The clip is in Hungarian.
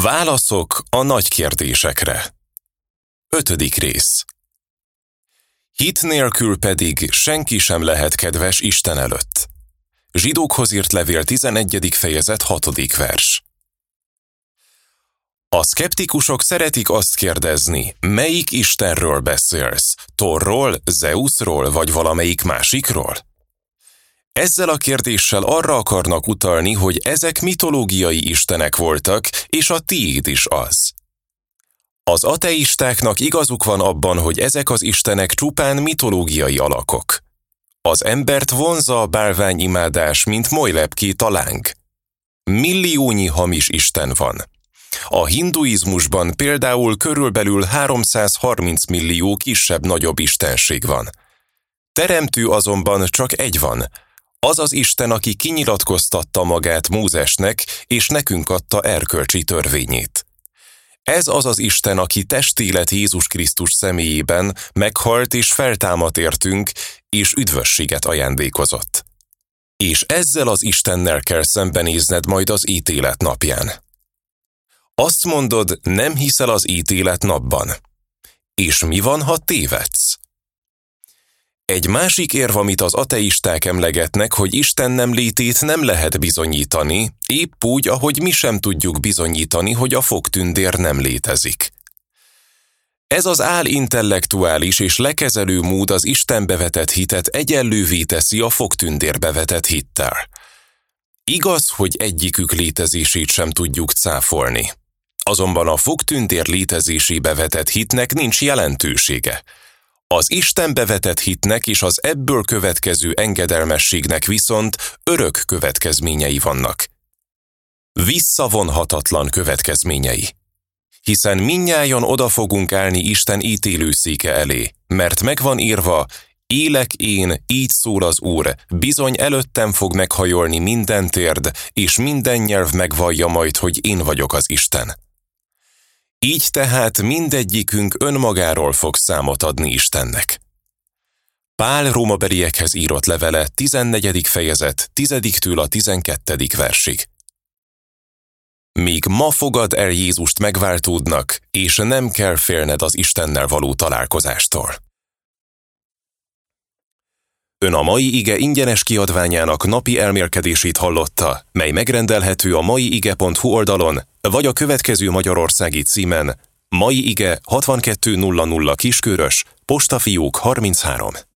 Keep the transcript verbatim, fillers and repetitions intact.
Válaszok a nagy kérdésekre. Ötödik rész. Hit nélkül pedig senki sem lehet kedves Isten előtt. Zsidókhoz írt levél tizenegyedik fejezet hatodik vers. A szkeptikusok szeretik azt kérdezni, melyik Istenről beszélsz, Thorról, Zeusról vagy valamelyik másikról? Ezzel a kérdéssel arra akarnak utalni, hogy ezek mitológiai istenek voltak, és a tiéd is az. Az ateistáknak igazuk van abban, hogy ezek az istenek csupán mitológiai alakok. Az embert vonzza a bálványimádás, mint Molylepkét a láng. Milliónyi hamis isten van. A hinduizmusban például körülbelül háromszázharminc millió kisebb-nagyobb istenség van. Teremtő azonban csak egy van, az az Isten, aki kinyilatkoztatta magát Mózesnek, és nekünk adta erkölcsi törvényét. Ez az az Isten, aki testélet Jézus Krisztus személyében meghalt és feltámadt értünk, és üdvösséget ajándékozott. És ezzel az Istennel kell szembenézned majd az ítélet napján. Azt mondod, nem hiszel az ítélet napban. És mi van, ha tévedsz? Egy másik érv, amit az ateisták emlegetnek, hogy Isten nem létét nem lehet bizonyítani, épp úgy, ahogy mi sem tudjuk bizonyítani, hogy a fogtündér nem létezik. Ez az álintellektuális és lekezelő mód az Istenbe vetett hitet egyenlővé teszi a fogtündérbe vetett hittel. Igaz, hogy egyikük létezését sem tudjuk cáfolni. Azonban a fogtündér létezésébe vetett hitnek nincs jelentősége. Az Istenbe vetett hitnek és az ebből következő engedelmességnek viszont örök következményei vannak. Visszavonhatatlan következményei. Hiszen mindnyájan oda fogunk állni Isten ítélőszéke elé, mert megvan írva, élek én, így szól az Úr, bizony előttem fog meghajolni minden térd, és minden nyelv megvallja majd, hogy én vagyok az Isten. Így tehát mindegyikünk önmagáról fog számot adni Istennek. Pál rómabeliekhez írott levele tizennegyedik fejezet tizediktől a tizenkettedik versig. Míg ma fogad el Jézust megváltódnak, és nem kell félned az Istennel való találkozástól. Ön a mai ige ingyenes kiadványának napi elmélkedését hallotta, mely megrendelhető a maiige pont hu oldalon, vagy a következő magyarországi címen: Mai Ige hatvankettő nulla nulla Kiskörös, postafiók harminchárom.